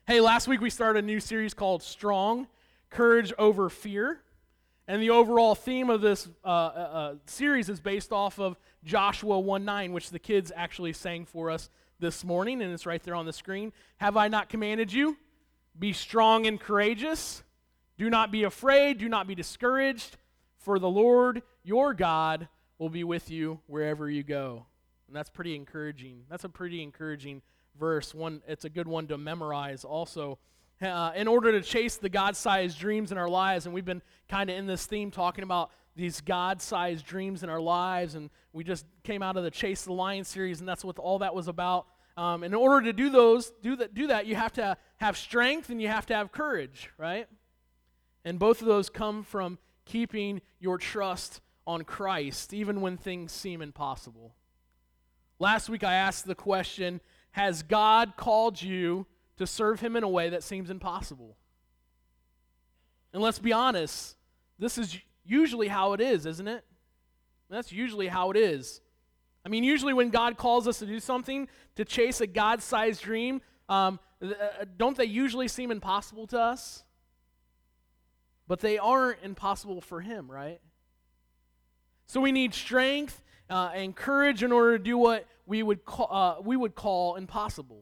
Hey, last week we started a new series called Strong, Courage Over Fear. And the overall theme of this series is based off of Joshua 1:9, which the kids actually sang for us this morning, and it's right there on the screen. Have I not commanded you? Be strong and courageous. Do not be afraid. Do not be discouraged. For the Lord your God will be with you wherever you go. And that's pretty encouraging. That's a pretty encouraging verse. It's a good one to memorize also. In order to chase the God-sized dreams in our lives, and we've been kind of in this theme talking about these God-sized dreams in our lives, and we just came out of the Chase the Lion series, and that's what all that was about. In order to do that, you have to have strength and you have to have courage, right? And both of those come from keeping your trust on Christ, even when things seem impossible. Last week I asked the question, has God called you to serve Him in a way that seems impossible? And let's be honest, this is usually how it is, isn't it? That's usually how it is. I mean, usually when God calls us to do something, to chase a God-sized dream, don't they usually seem impossible to us? But they aren't impossible for Him, right? So we need strength and courage in order to do what we would call impossible.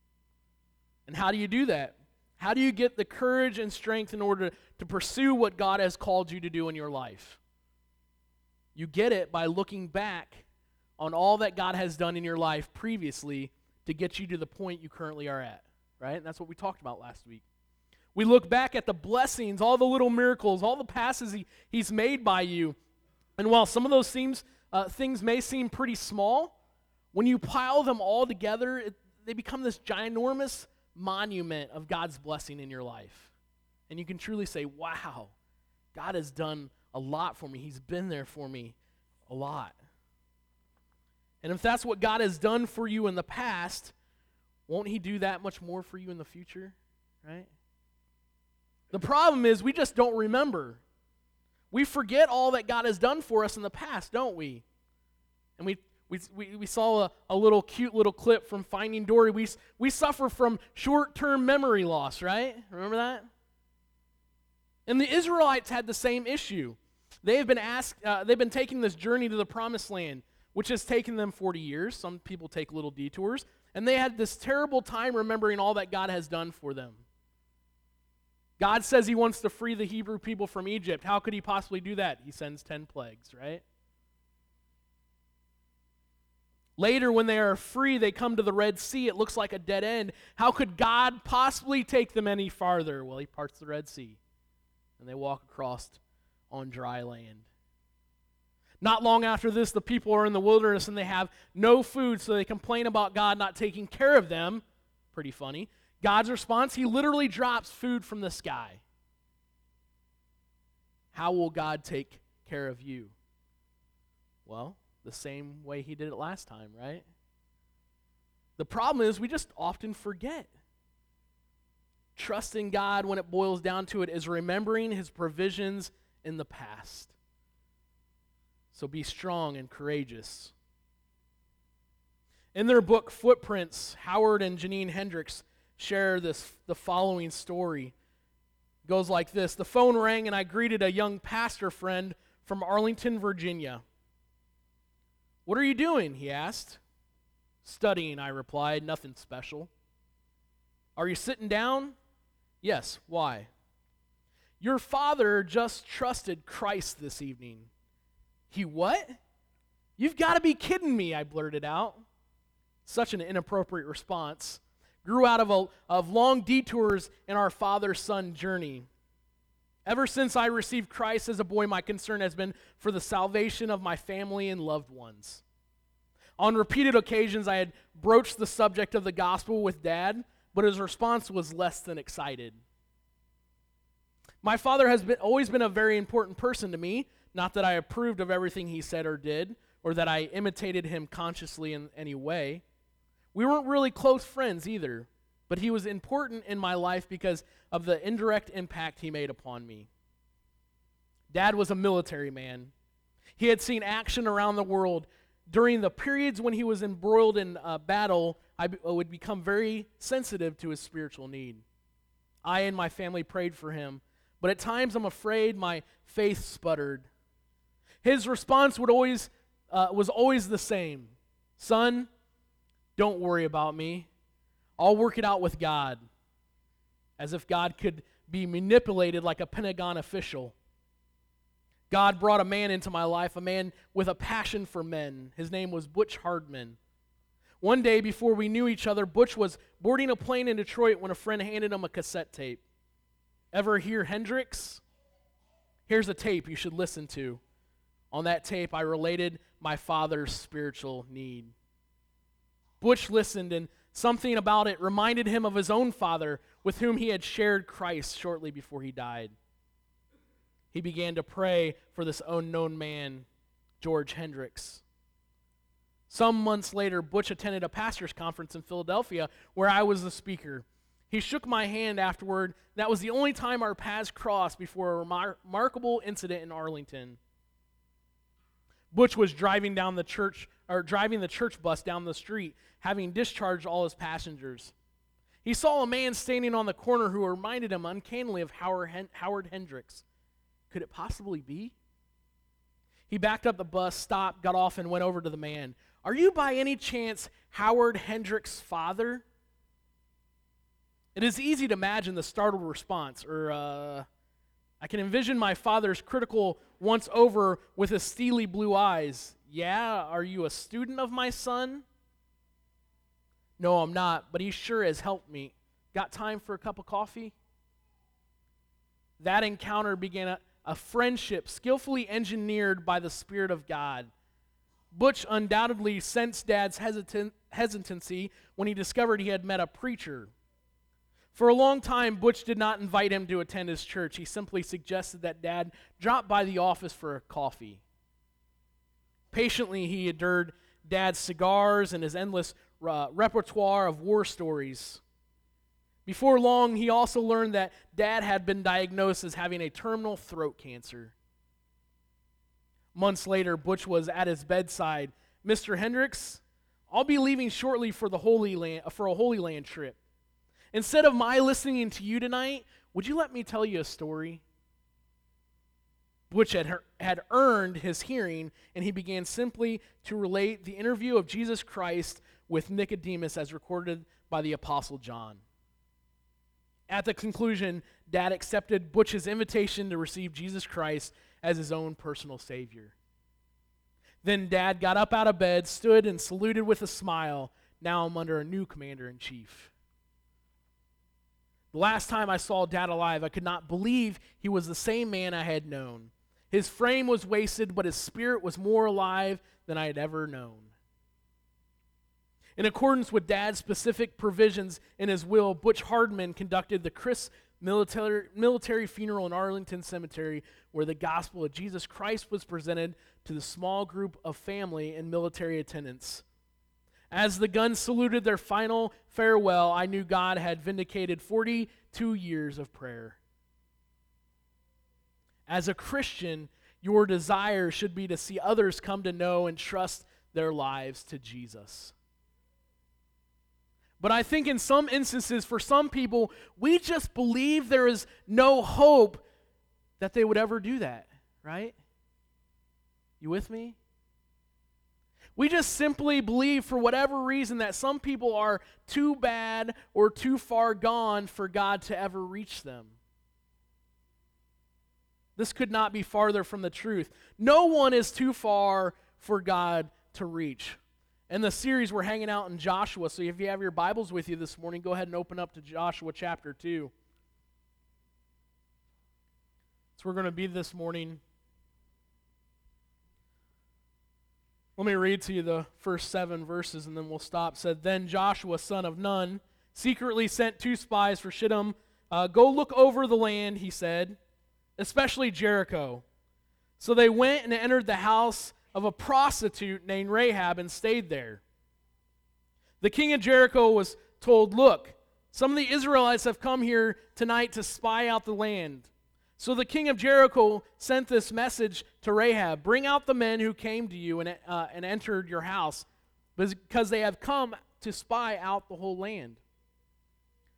And how do you do that? How do you get the courage and strength in order to pursue what God has called you to do in your life? You get it by looking back on all that God has done in your life previously to get you to the point you currently are at, right? And that's what we talked about last week. We look back at the blessings, all the little miracles, all the passes He's made by you. And while some of those things may seem pretty small, when you pile them all together, they become this ginormous monument of God's blessing in your life. And you can truly say, wow, God has done a lot for me. He's been there for me a lot. And if that's what God has done for you in the past, won't He do that much more for you in the future, right? The problem is we just don't remember. We forget all that God has done for us in the past, don't we? And we saw a little cute little clip from Finding Dory. We suffer from short-term memory loss, right? Remember that? And the Israelites had the same issue. They've been taking this journey to the Promised Land, which has taken them 40 years. Some people take little detours. And they had this terrible time remembering all that God has done for them. God says He wants to free the Hebrew people from Egypt. How could He possibly do that? He sends 10 plagues, right? Later, when they are free, they come to the Red Sea. It looks like a dead end. How could God possibly take them any farther? Well, He parts the Red Sea, and they walk across on dry land. Not long after this, the people are in the wilderness, and they have no food, so they complain about God not taking care of them. Pretty funny. God's response, He literally drops food from the sky. How will God take care of you? Well, the same way He did it last time, right? The problem is we just often forget. Trusting God, when it boils down to it, is remembering His provisions in the past. So be strong and courageous. In their book, Footprints, Howard and Janine Hendricks share the following story. It goes like this. The phone rang and I greeted a young pastor friend from Arlington, Virginia. What are you doing? He asked. Studying, I replied. Nothing special. Are you sitting down? Yes. Why? Your father just trusted Christ this evening. He what? You've got to be kidding me, I blurted out. Such an inappropriate response. Grew out of long detours in our father-son journey. Ever since I received Christ as a boy, my concern has been for the salvation of my family and loved ones. On repeated occasions, I had broached the subject of the gospel with Dad, but his response was less than excited. My father has always been a very important person to me, not that I approved of everything he said or did, or that I imitated him consciously in any way. We weren't really close friends either, but he was important in my life because of the indirect impact he made upon me. Dad was a military man. He had seen action around the world. During the periods when he was embroiled in battle, I would become very sensitive to his spiritual need. I and my family prayed for him, but at times I'm afraid my faith sputtered. His response was always the same. Son, don't worry about me. I'll work it out with God. As if God could be manipulated like a Pentagon official. God brought a man into my life, a man with a passion for men. His name was Butch Hardman. One day before we knew each other, Butch was boarding a plane in Detroit when a friend handed him a cassette tape. Ever hear Hendrix? Here's a tape you should listen to. On that tape, I related my father's spiritual need. Butch listened, and something about it reminded him of his own father with whom he had shared Christ shortly before he died. He began to pray for this unknown man, George Hendricks. Some months later, Butch attended a pastor's conference in Philadelphia where I was the speaker. He shook my hand afterward. That was the only time our paths crossed before a remarkable incident in Arlington. Butch was driving the church bus down the street, having discharged all his passengers. He saw a man standing on the corner who reminded him uncannily of Howard Hendricks. Could it possibly be? He backed up the bus, stopped, got off, and went over to the man. Are you by any chance Howard Hendricks' father? It is easy to imagine the startled response, I can envision my father's critical once-over with his steely blue eyes. Yeah, are you a student of my son? No, I'm not, but he sure has helped me. Got time for a cup of coffee? That encounter began a friendship skillfully engineered by the Spirit of God. Butch undoubtedly sensed Dad's hesitancy when he discovered he had met a preacher. For a long time, Butch did not invite him to attend his church. He simply suggested that Dad drop by the office for a coffee. Patiently, he endured Dad's cigars and his endless repertoire of war stories. Before long, he also learned that Dad had been diagnosed as having a terminal throat cancer. Months later, Butch was at his bedside. Mr. Hendricks, I'll be leaving shortly for a Holy Land trip. Instead of my listening to you tonight, would you let me tell you a story? Butch had earned his hearing, and he began simply to relate the interview of Jesus Christ with Nicodemus as recorded by the Apostle John. At the conclusion, Dad accepted Butch's invitation to receive Jesus Christ as his own personal Savior. Then Dad got up out of bed, stood, and saluted with a smile. Now I'm under a new commander-in-chief. The last time I saw Dad alive, I could not believe he was the same man I had known. His frame was wasted, but his spirit was more alive than I had ever known. In accordance with Dad's specific provisions in his will, Butch Hardman conducted the Chris military funeral in Arlington Cemetery, where the gospel of Jesus Christ was presented to the small group of family and military attendants. As the guns saluted their final farewell, I knew God had vindicated 42 years of prayer. As a Christian, your desire should be to see others come to know and trust their lives to Jesus. But I think in some instances, for some people, we just believe there is no hope that they would ever do that, right? You with me? We just simply believe for whatever reason that some people are too bad or too far gone for God to ever reach them. This could not be farther from the truth. No one is too far for God to reach. In the series, we're hanging out in Joshua, so if you have your Bibles with you this morning, go ahead and open up to Joshua chapter 2. So we're going to be this morning. Let me read to you the first 7 verses, and then we'll stop. It said, Then Joshua, son of Nun, secretly sent 2 spies for Shittim. Go look over the land, he said, especially Jericho. So they went and entered the house of a prostitute named Rahab and stayed there. The king of Jericho was told, Look, some of the Israelites have come here tonight to spy out the land. So the king of Jericho sent this message to Rahab, Bring out the men who came to you and entered your house, because they have come to spy out the whole land.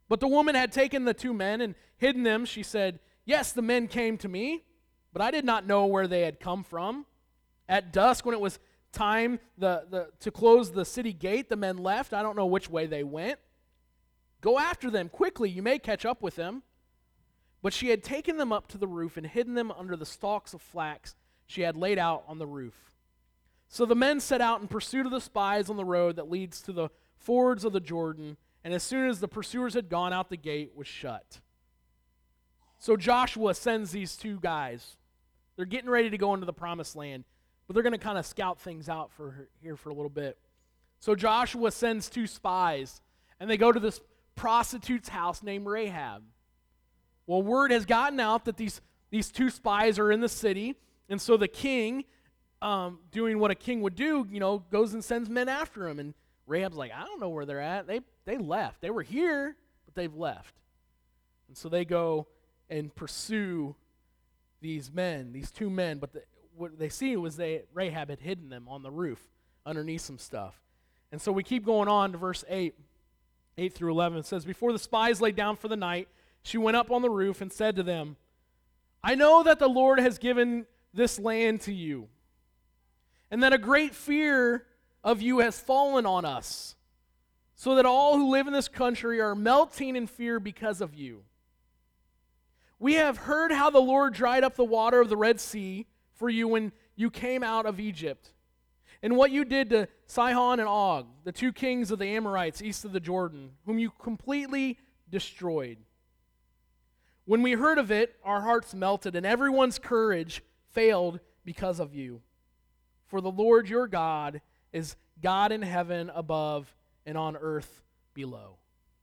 But the woman had taken the 2 men and hidden them. She said, "Yes, the men came to me, but I did not know where they had come from. At dusk, when it was time to close the city gate, the men left. I don't know which way they went. Go after them quickly. You may catch up with them." But she had taken them up to the roof and hidden them under the stalks of flax she had laid out on the roof. So the men set out in pursuit of the spies on the road that leads to the fords of the Jordan, and as soon as the pursuers had gone out, the gate was shut. So Joshua sends these 2 guys. They're getting ready to go into the promised land, but they're going to kind of scout things out here for a little bit. So Joshua sends 2 spies, and they go to this prostitute's house named Rahab. Well, word has gotten out that these 2 spies are in the city, and so the king, doing what a king would do, goes and sends men after him. And Rahab's like, "I don't know where they're at. They left. They were here, but they've left." And so they go and pursue these 2 men. But what they see was Rahab had hidden them on the roof underneath some stuff. And so we keep going on to verse 8 through 11. It says, "Before the spies lay down for the night, she went up on the roof and said to them, 'I know that the Lord has given this land to you, and that a great fear of you has fallen on us, so that all who live in this country are melting in fear because of you. We have heard how the Lord dried up the water of the Red Sea for you when you came out of Egypt, and what you did to Sihon and Og, the 2 kings of the Amorites east of the Jordan, whom you completely destroyed. When we heard of it, our hearts melted, and everyone's courage failed because of you. For the Lord your God is God in heaven above and on earth below.'"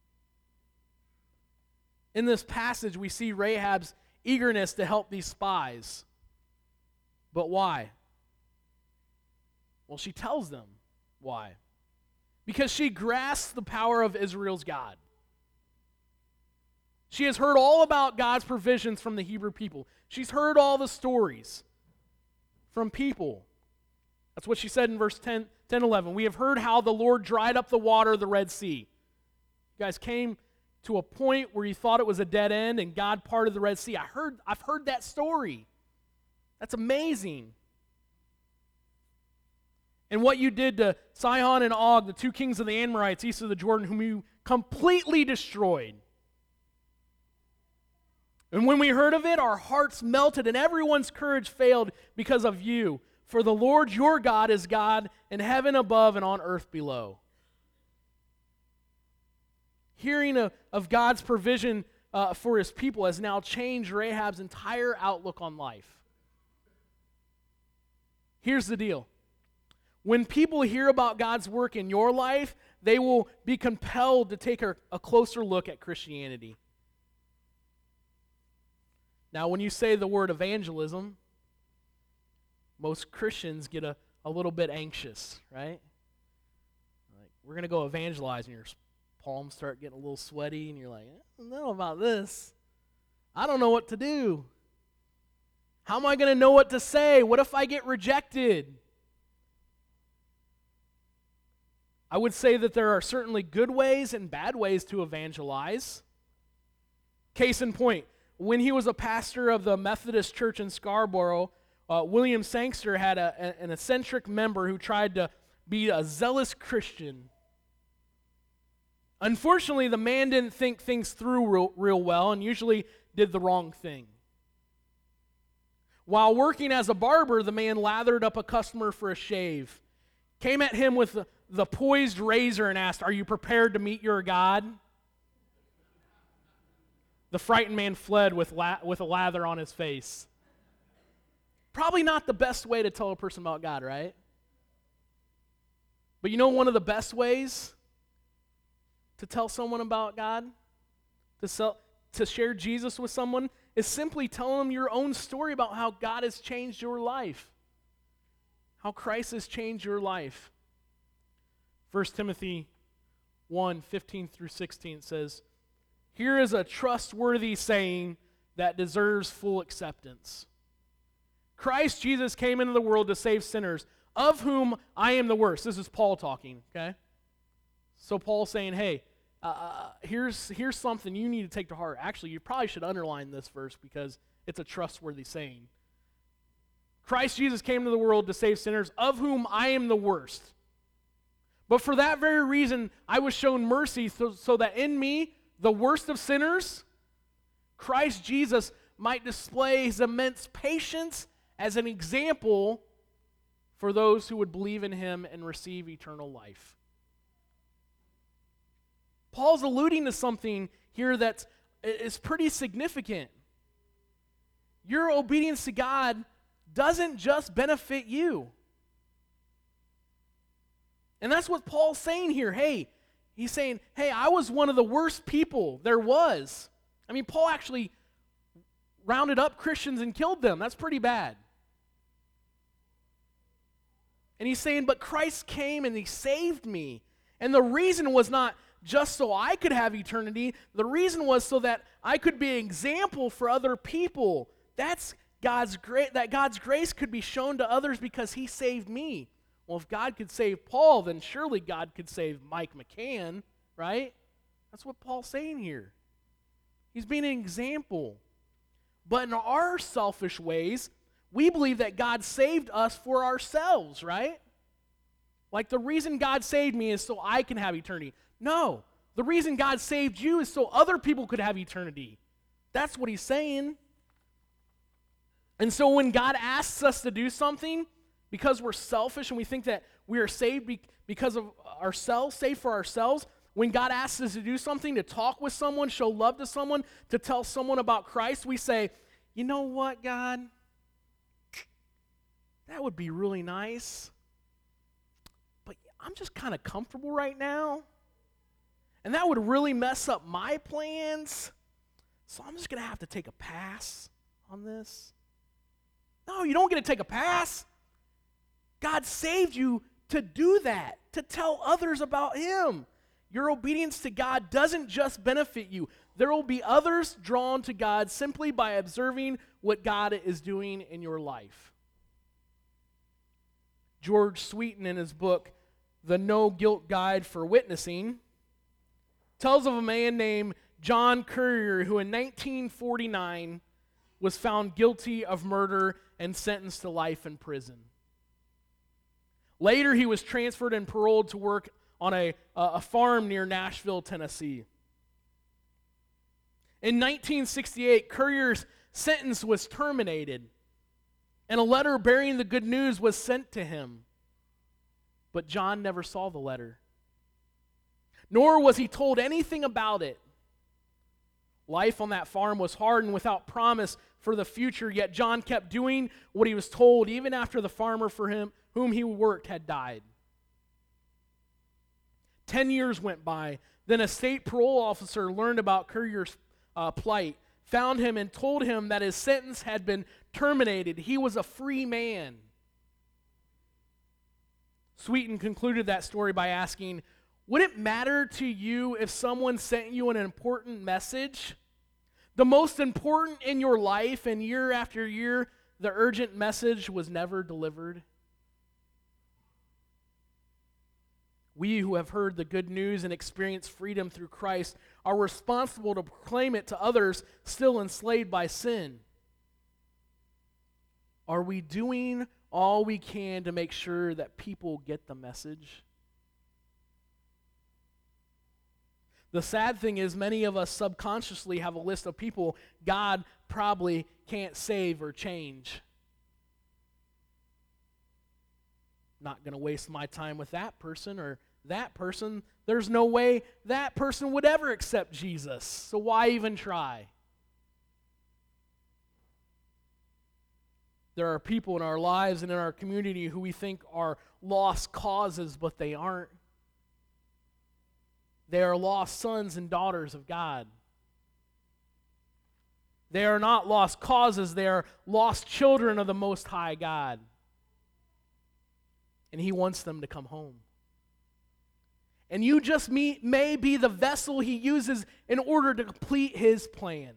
In this passage, we see Rahab's eagerness to help these spies. But why? Well, she tells them why. Because she grasps the power of Israel's God. She has heard all about God's provisions from the Hebrew people. She's heard all the stories from people. That's what she said in verse 10, 11. "We have heard how the Lord dried up the water of the Red Sea." You guys came to a point where you thought it was a dead end and God parted the Red Sea. I've heard that story. That's amazing. "And what you did to Sihon and Og, the 2 kings of the Amorites east of the Jordan, whom you completely destroyed. And when we heard of it, our hearts melted, and everyone's courage failed because of you. For the Lord your God is God in heaven above and on earth below." Hearing of God's provision for his people has now changed Rahab's entire outlook on life. Here's the deal. When people hear about God's work in your life, they will be compelled to take a closer look at Christianity. Now, when you say the word evangelism, most Christians get a little bit anxious, right? Like, we're going to go evangelize, and your palms start getting a little sweaty, and you're like, "I don't know about this. I don't know what to do. How am I going to know what to say? What if I get rejected?" I would say that there are certainly good ways and bad ways to evangelize. Case in point, when he was a pastor of the Methodist Church in Scarborough, William Sangster had an eccentric member who tried to be a zealous Christian. Unfortunately, the man didn't think things through real well and usually did the wrong thing. While working as a barber, the man lathered up a customer for a shave, came at him with the poised razor and asked, "Are you prepared to meet your God?" The frightened man fled with a lather on his face. Probably not the best way to tell a person about God, right? But you know one of the best ways to tell someone about God, to share Jesus with someone, is simply telling them your own story about how God has changed your life, how Christ has changed your life. 1 Timothy 1:15 through 16 says, "Here is a trustworthy saying that deserves full acceptance. Christ Jesus came into the world to save sinners, of whom I am the worst." This is Paul talking, okay? So Paul's saying, hey, here's something you need to take to heart. Actually, you probably should underline this verse because it's a trustworthy saying. Christ Jesus came to the world to save sinners, of whom I am the worst. But for that very reason, I was shown mercy so that in me, the worst of sinners, Christ Jesus might display his immense patience as an example for those who would believe in him and receive eternal life. Paul's alluding to something here that is pretty significant. Your obedience to God doesn't just benefit you. And that's what Paul's saying here. He's saying, I was one of the worst people there was. I mean, Paul actually rounded up Christians and killed them. That's pretty bad. And he's saying, but Christ came and he saved me. And the reason was not just so I could have eternity. The reason was so that I could be an example for other people. That's God's grace could be shown to others because he saved me. Well, if God could save Paul, then surely God could save Mike McCann, right? That's what Paul's saying here. He's being an example. But in our selfish ways, we believe that God saved us for ourselves, right? Like the reason God saved me is so I can have eternity. No, the reason God saved you is so other people could have eternity. That's what he's saying. And so when God asks us to do something, because we're selfish and we think that we are saved because of ourselves, saved for ourselves, when God asks us to do something, to talk with someone, show love to someone, to tell someone about Christ, we say, you know what, God? That would be really nice. But I'm just kind of comfortable right now. And that would really mess up my plans. So I'm just going to have to take a pass on this. No, you don't get to take a pass. God saved you to do that, to tell others about him. Your obedience to God doesn't just benefit you. There will be others drawn to God simply by observing what God is doing in your life. George Sweeten, in his book, The No Guilt Guide for Witnessing, tells of a man named John Currier who in 1949 was found guilty of murder and sentenced to life in prison. Later, he was transferred and paroled to work on a farm near Nashville, Tennessee. In 1968, Currier's sentence was terminated, and a letter bearing the good news was sent to him. But John never saw the letter, nor was he told anything about it. Life on that farm was hard and without promise for the future, yet John kept doing what he was told even after the farmer for whom he worked had died. 10 years went by. Then a state parole officer learned about Currier's plight, found him and told him that his sentence had been terminated. He was a free man. Sweeten concluded that story by asking, would it matter to you if someone sent you an important message? The most important in your life, and year after year, the urgent message was never delivered? We who have heard the good news and experienced freedom through Christ are responsible to proclaim it to others still enslaved by sin. Are we doing all we can to make sure that people get the message? The sad thing is many of us subconsciously have a list of people God probably can't save or change. Not going to waste my time with that person or that person. There's no way that person would ever accept Jesus. So why even try? There are people in our lives and in our community who we think are lost causes, but they aren't. They are lost sons and daughters of God. They are not lost causes. They are lost children of the Most High God. And he wants them to come home. And you just may be the vessel he uses in order to complete his plan.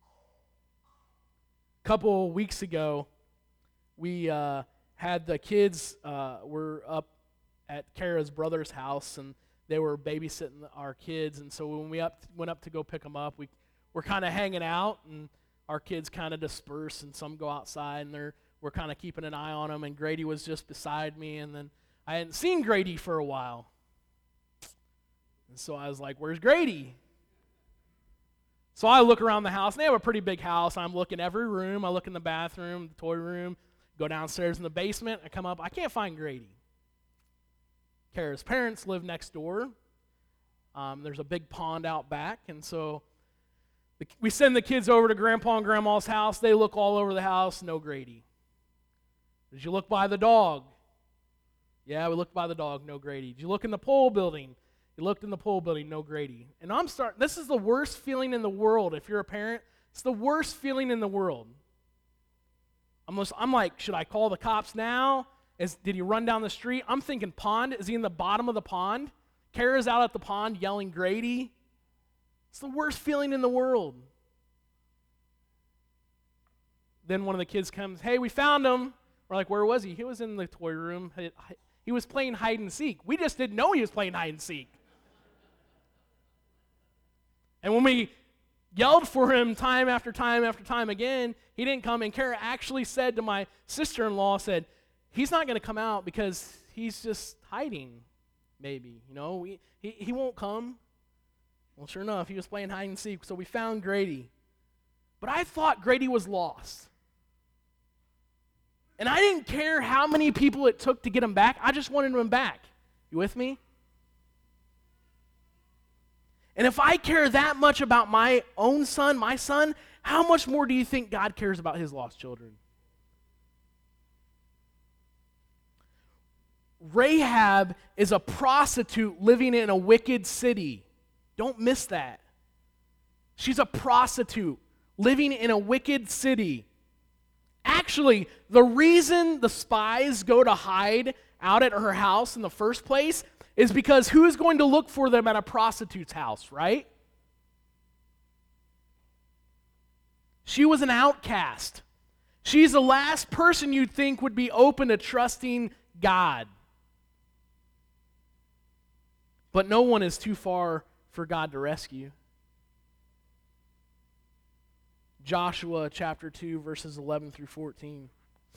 A couple weeks ago, we had the kids were up at Kara's brother's house, and they were babysitting our kids, and so when we went up to go pick them up, we were kind of hanging out, and our kids kind of disperse, and some go outside, and we're kind of keeping an eye on them, and Grady was just beside me, and then I hadn't seen Grady for a while. And so I was like, where's Grady? So I look around the house, and they have a pretty big house. I'm looking every room. I look in the bathroom, the toy room, go downstairs in the basement. I come up. I can't find Grady. Kara's parents live next door. There's a big pond out back, and so we send the kids over to Grandpa and Grandma's house. They look all over the house. No Grady. Did you look by the dog? Yeah, we looked by the dog. No Grady. Did you look in the pole building? You looked in the pole building, no Grady. And this is the worst feeling in the world. If you're a parent, it's the worst feeling in the world. I'm like, should I call the cops now? Did he run down the street? I'm thinking pond. Is he in the bottom of the pond? Kara's out at the pond yelling Grady. It's the worst feeling in the world. Then one of the kids comes, hey, we found him. We're like, where was he? He was in the toy room. He was playing hide and seek. We just didn't know he was playing hide and seek. And when we yelled for him time after time after time again, he didn't come. And Kara actually said to my sister-in-law, he's not going to come out because he's just hiding, maybe. He won't come. Well, sure enough, he was playing hide and seek, so we found Grady. But I thought Grady was lost. And I didn't care how many people it took to get him back. I just wanted him back. You with me? And if I care that much about my own son, my son, how much more do you think God cares about his lost children? Rahab is a prostitute living in a wicked city. Don't miss that. She's a prostitute living in a wicked city. Actually, the reason the spies go to hide out at her house in the first place is because who's going to look for them at a prostitute's house, right? She was an outcast. She's the last person you'd think would be open to trusting God. But no one is too far for God to rescue. Joshua chapter 2, verses 11 through 14.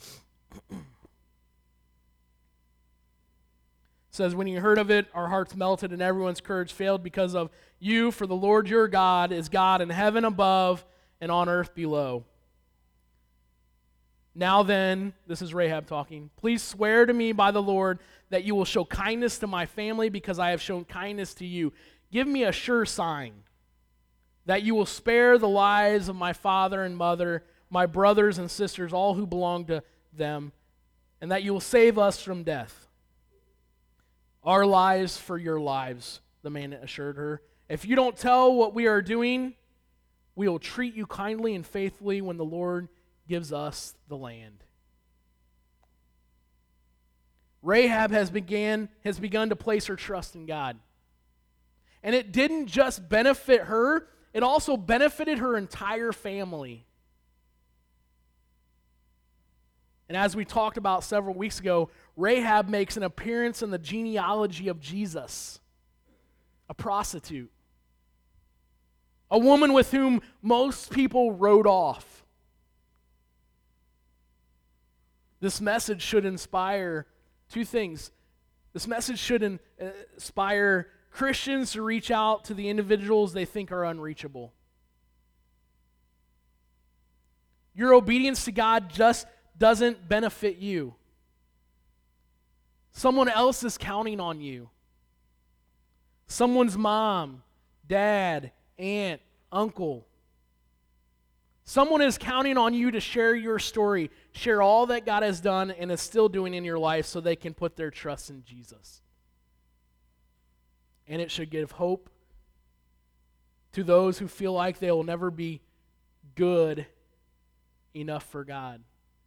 Says, when you heard of it, our hearts melted and everyone's courage failed because of you, for the Lord your God is God in heaven above and on earth below. Now then, this is Rahab talking, please swear to me by the Lord that you will show kindness to my family because I have shown kindness to you. Give me a sure sign that you will spare the lives of my father and mother, my brothers and sisters, all who belong to them, and that you will save us from death. Our lives for your lives, the man assured her. If you don't tell what we are doing, we will treat you kindly and faithfully when the Lord gives us the land. Rahab has begun to place her trust in God. And it didn't just benefit her, it also benefited her entire family. And as we talked about several weeks ago, Rahab makes an appearance in the genealogy of Jesus, a prostitute, a woman with whom most people wrote off. This message should inspire two things. This message should inspire Christians to reach out to the individuals they think are unreachable. Your obedience to God just doesn't benefit you. Someone else is counting on you. Someone's mom, dad, aunt, uncle. Someone is counting on you to share your story, share all that God has done and is still doing in your life so they can put their trust in Jesus. And it should give hope to those who feel like they will never be good enough for God.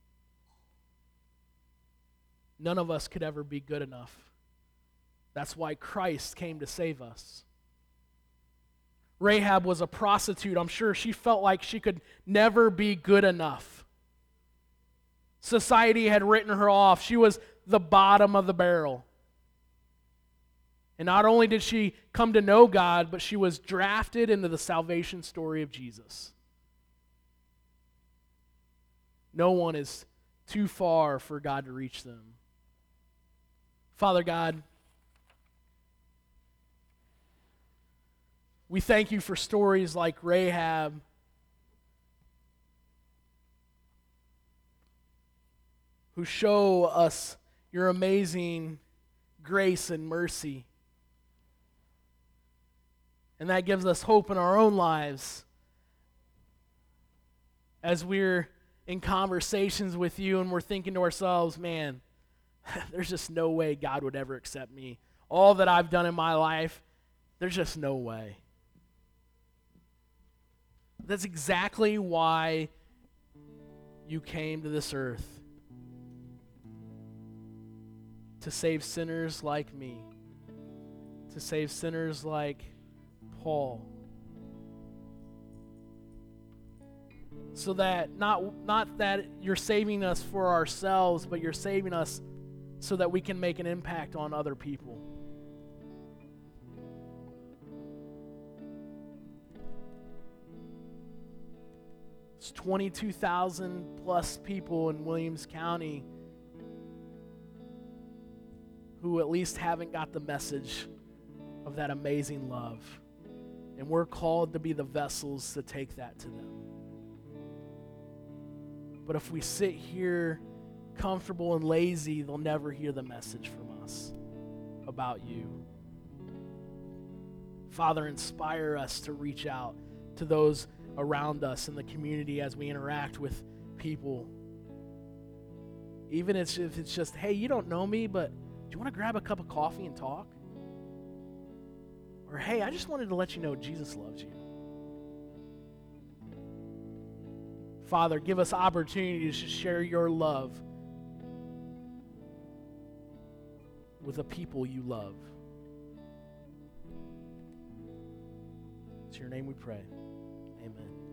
None of us could ever be good enough. That's why Christ came to save us. Rahab was a prostitute. I'm sure she felt like she could never be good enough. Society had written her off. She was the bottom of the barrel. And not only did she come to know God, but she was drafted into the salvation story of Jesus. No one is too far for God to reach them. Father God, we thank you for stories like Rahab, who show us your amazing grace and mercy. And that gives us hope in our own lives as we're in conversations with you and we're thinking to ourselves, man, there's just no way God would ever accept me. All that I've done in my life, there's just no way. That's exactly why you came to this earth. To save sinners like me. To save sinners like Paul. So that not that you're saving us for ourselves, but you're saving us so that we can make an impact on other people. It's 22,000 plus people in Williams County who at least haven't got the message of that amazing love. And we're called to be the vessels to take that to them. But if we sit here comfortable and lazy, they'll never hear the message from us about you. Father, inspire us to reach out to those around us in the community as we interact with people. Even if it's just, hey, you don't know me, but do you want to grab a cup of coffee and talk? Or, hey, I just wanted to let you know Jesus loves you. Father, give us opportunities to share your love with the people you love. It's your name we pray. Amen.